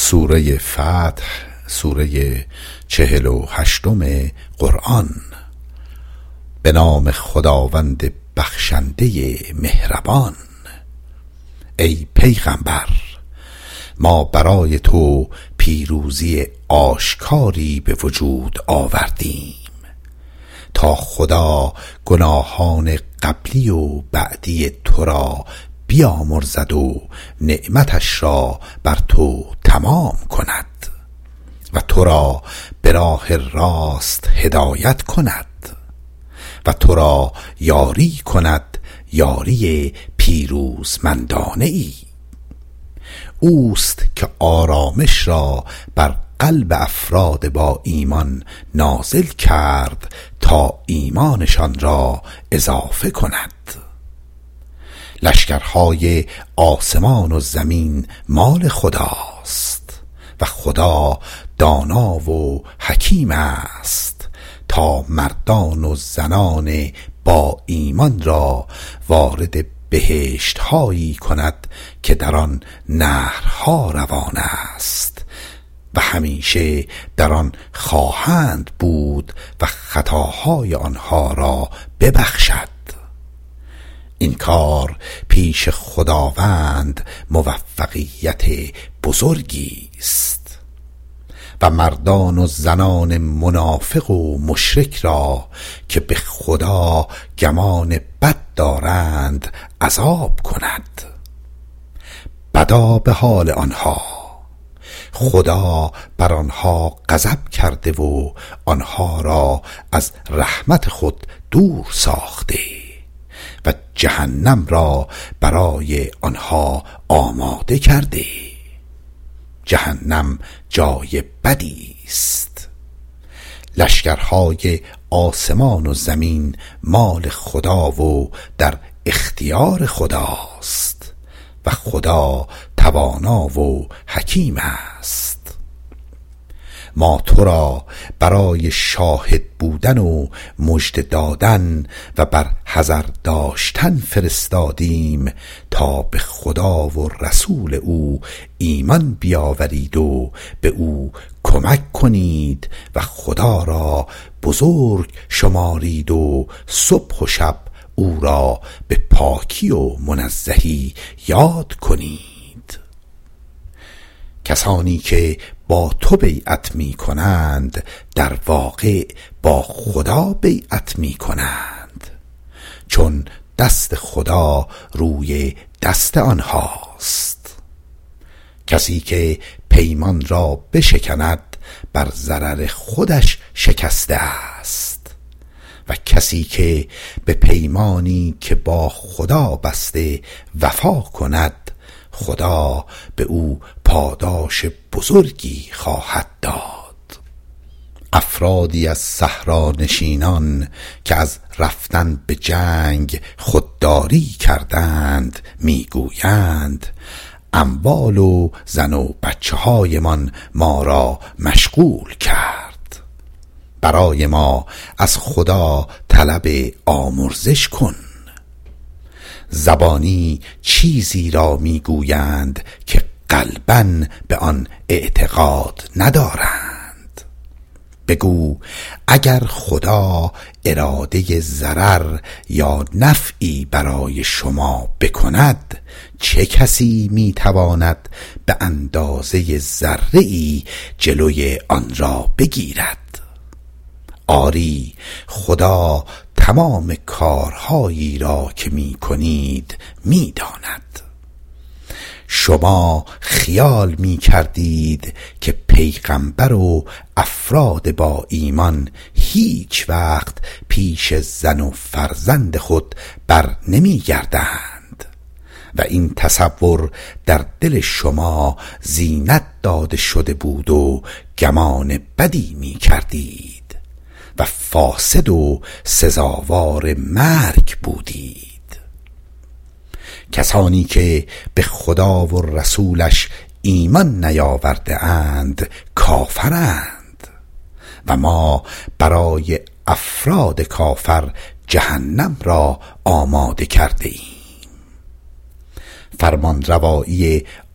سوره فتح، سوره 48 قرآن. به نام خداوند بخشنده مهربان. ای پیغمبر، ما برای تو پیروزی آشکاری به وجود آوردیم تا خدا گناهان قبلی و بعدی تو را بیامرزد و نعمتش را بر تو تمام کند و تو را به راه راست هدایت کند و تو را یاری کند یاری پیروزمندانه ای. اوست که آرامش را بر قلب افراد با ایمان نازل کرد تا ایمانشان را اضافه کند. لشکرهای آسمان و زمین مال خداست و خدا دانا و حکیم است تا مردان و زنان با ایمان را وارد بهشت هایی کند که در آن نهرها روان است و همیشه در آن خواهند بود و خطاهای آنها را ببخشد. این کار پیش خداوند موفقیت بزرگی است و مردان و زنان منافق و مشرک را که به خدا گمان بد دارند عذاب کند. بدا به حال آنها، خدا بر آنها غضب کرده و آنها را از رحمت خود دور ساخته و جهنم را برای آنها آماده کرده. جهنم جای بدی است. لشکرهای آسمان و زمین مال خدا و در اختیار خداست و خدا توانا و حکیم است. ما تو را برای شاهد بودن و مژده دادن و بر حذر داشتن فرستادیم تا به خدا و رسول او ایمان بیاورید و به او کمک کنید و خدا را بزرگ شمارید و صبح و شب او را به پاکی و منزهی یاد کنید. کسانی که با تو بیعت می کنند در واقع با خدا بیعت می کنند، چون دست خدا روی دست آنهاست. کسی که پیمان را بشکند بر ضرر خودش شکسته است و کسی که به پیمانی که با خدا بسته وفا کند خدا به او پاداش بزرگی خواهد داد. افرادی از صحرا نشینان که از رفتن به جنگ خودداری کردند میگویند اموال و زن و بچه هایمان ما را مشغول کرد. برای ما از خدا طلب آمرزش کن. زبانی چیزی را میگویند که قلباً به آن اعتقاد ندارند. بگو اگر خدا اراده ضرر یا نفعی برای شما بکند چه کسی میتواند به اندازه ذره‌ای جلوی آن را بگیرد؟ آری خدا تمام کارهایی را که می کنید می داند. شما خیال می کردید که پیغمبر و افراد با ایمان هیچ وقت پیش زن و فرزند خود بر نمی گردند و این تصور در دل شما زینت داده شده بود و گمان بدی می کردید و فاسد و سزاوار مرگ بودید. کسانی که به خدا و رسولش ایمان نیاورده اند کافرند و ما برای افراد کافر جهنم را آماده کرده ایم. فرمانروایی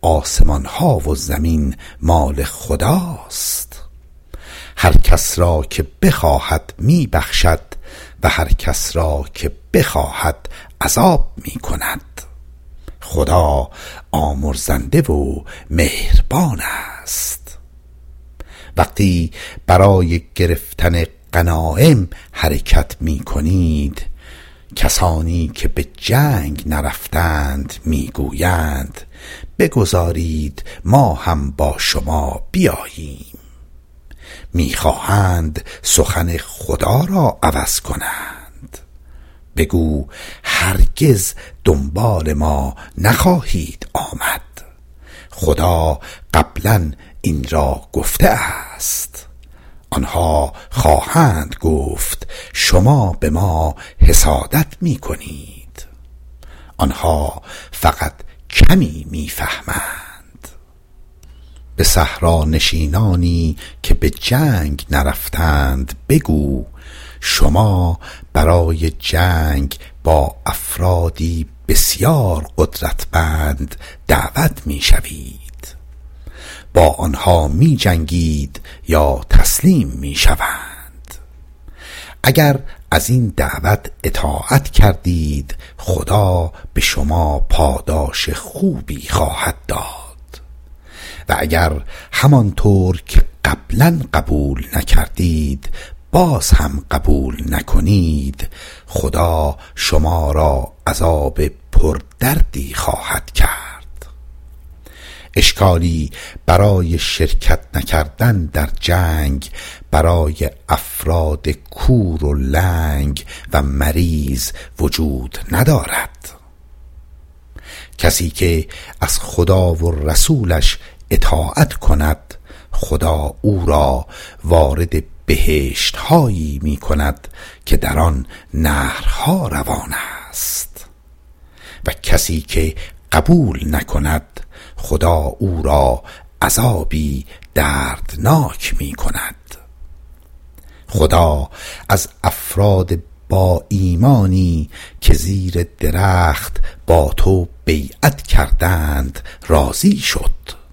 آسمان ها و زمین مال خداست. هر کس را که بخواهد می بخشد و هر کس را که بخواهد عذاب می کند. خدا آمرزنده و مهربان است. وقتی برای گرفتن غنایم حرکت می کنید، کسانی که به جنگ نرفتند می گویند بگذارید ما هم با شما بیاییم. می خواهند سخن خدا را عوض کنند. بگو هرگز دنبال ما نخواهید آمد. خدا قبلا این را گفته است. آنها خواهند گفت شما به ما حسادت می کنید. آنها فقط کمی می فهمند. به صحرا نشینانی که به جنگ نرفتند بگو شما برای جنگ با افرادی بسیار قدرتمند دعوت می شوید. با آنها می جنگید یا تسلیم می شوند. اگر از این دعوت اطاعت کردید خدا به شما پاداش خوبی خواهد داد. و اگر همانطور که قبلا قبول نکردید باز هم قبول نکنید خدا شما را عذاب پردردی خواهد کرد. اشکالی برای شرکت نکردن در جنگ برای افراد کور و لنگ و مریض وجود ندارد. کسی که از خدا و رسولش اطاعت کند خدا او را وارد بهشت هایی می کند که در آن نهرها روان است. و کسی که قبول نکند خدا او را عذابی دردناک می کند. خدا از افراد با ایمانی که زیر درخت با تو بیعت کردند راضی شد.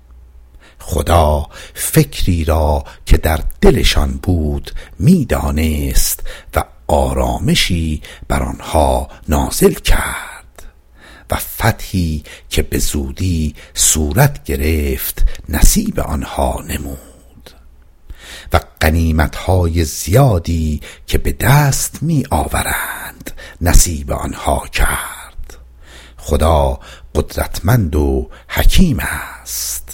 خدا فکری را که در دلشان بود می دانست و آرامشی بر آنها نازل کرد و فتحی که به زودی صورت گرفت نصیب آنها نمود و غنیمت‌های زیادی که به دست می آورند نصیب آنها کرد. خدا قدرتمند و حکیم است.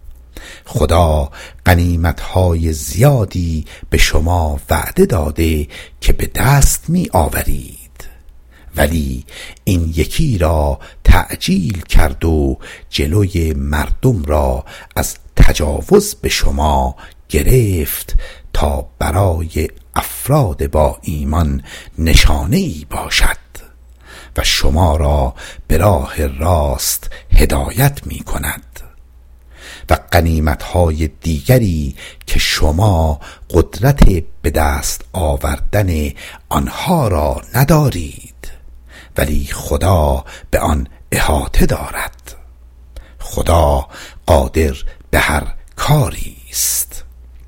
خدا غنیمت‌های زیادی به شما وعده داده که به دست می آورید، ولی این یکی را تعجیل کرد و جلوی مردم را از تجاوز به شما گرفت تا برای افراد با ایمان نشانه‌ای باشد و شما را به راه راست هدایت می کند. و غنیمت‌های دیگری که شما قدرت به دست آوردن آنها را ندارید، ولی خدا به آن احاطه دارد. خدا قادر به هر کاری است.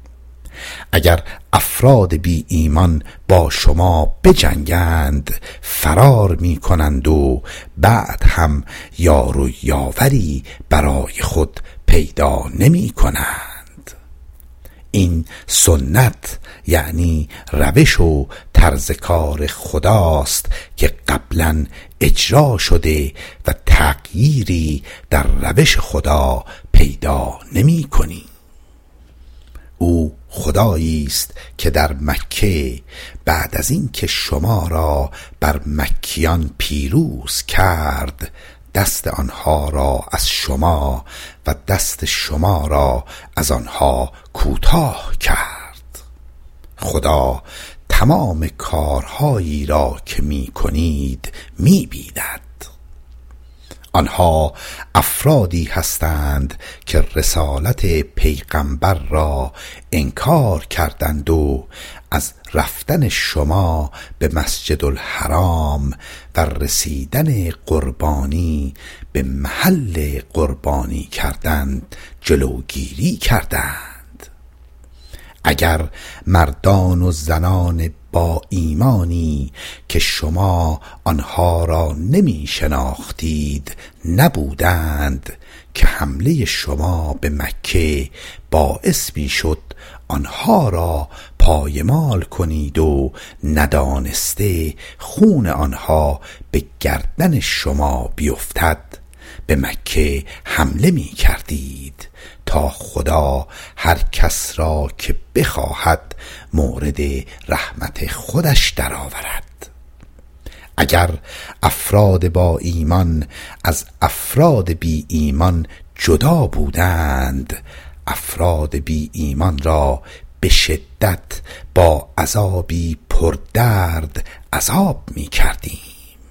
اگر افراد بی ایمان با شما بجنگند فرار می کنند و بعد هم یار و یاوری برای خود پیدا نمی کنند. این سنت یعنی روش و طرز کار خداست که قبلا اجرا شده و تغییری در روش خدا پیدا نمی کنی. او خدایی است که در مکه بعد از این که شما را بر مکیان پیروز کرد دست آنها را از شما و دست شما را از آنها کوتاه کرد. خدا تمام کارهایی را که می کنید می بیند. آنها افرادی هستند که رسالت پیغمبر را انکار کردند و از رفتن شما به مسجد الحرام و رسیدن قربانی به محل قربانی کردن جلوگیری کردند. اگر مردان و زنان با ایمانی که شما آنها را نمی شناختید نبودند که حمله شما به مکه باعث می شد آنها را پایمال کنید و ندانسته خون آنها به گردن شما بیفتد، به مکه حمله می کردید تا خدا هر کس را که بخواهد مورد رحمت خودش درآورد. اگر افراد با ایمان از افراد بی ایمان جدا بودند، افراد بی ایمان را به شدت با عذابی پردرد عذاب می کردیم.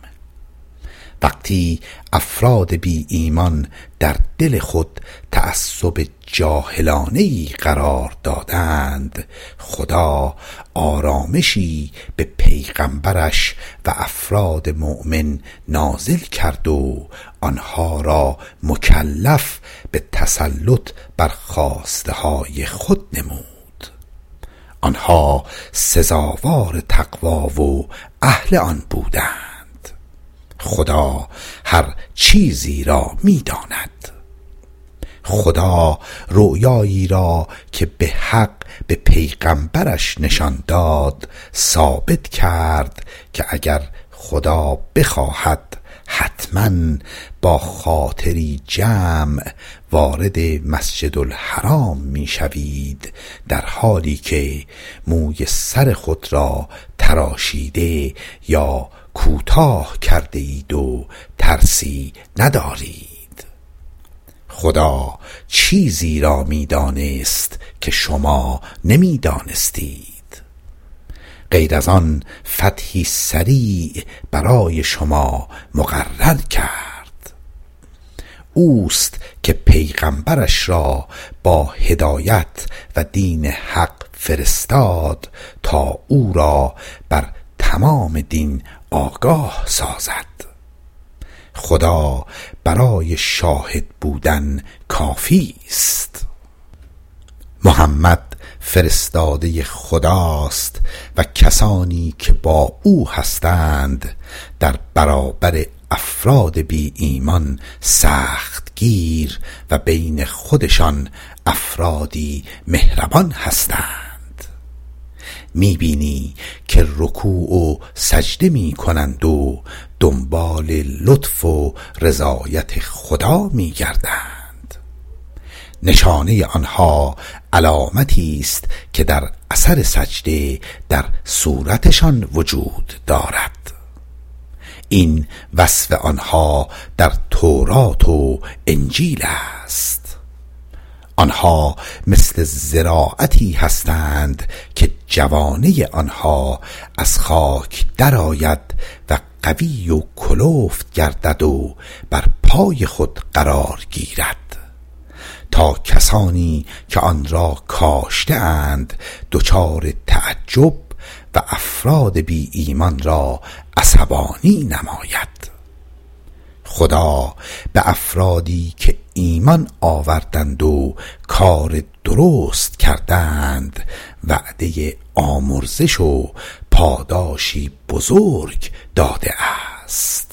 وقتی افراد بی ایمان در دل خود تعصب جاهلانه‌ای قرار دادند، خدا آرامشی به پیغمبرش و افراد مؤمن نازل کرد و آنها را مکلف به تسلط بر خواسته های خود نمود. آنها سزاوار تقوا و اهل آن بودند. خدا هر چیزی را می داند. خدا رؤیایی را که به حق به پیغمبرش نشان داد ثابت کرد که اگر خدا بخواهد حتما با خاطری جمع وارد مسجد الحرام می شوید، در حالی که موی سر خود را تراشیده یا کوتاه کرده اید و ترسی ندارید. خدا چیزی را می دانست که شما نمی دانستید. غیر از آن فتحی سریع برای شما مقرر کرد. اوست که پیغمبرش را با هدایت و دین حق فرستاد تا او را بر تمام دین آگاه سازد. خدا برای شاهد بودن کافی است. محمد فرستاده خداست و کسانی که با او هستند در برابر افراد بی ایمان سخت گیر و بین خودشان افرادی مهربان هستند. میبینی که رکوع و سجده می کنند و دنبال لطف و رضایت خدا می گردند. نشانه آنها علامتی است که در اثر سجده در صورتشان وجود دارد. این وصف آنها در تورات و انجیل است. آنها مثل زراعتی هستند که جوانه آنها از خاک درآید و قوی و کلفت گردد و بر پای خود قرار گیرد، تا کسانی که آن را کاشته اند دچار تعجب و افراد بی ایمان را عصبانی نماید. خدا به افرادی که ایمان آوردند و کار درست کردند وعده آمرزش و پاداشی بزرگ داده است.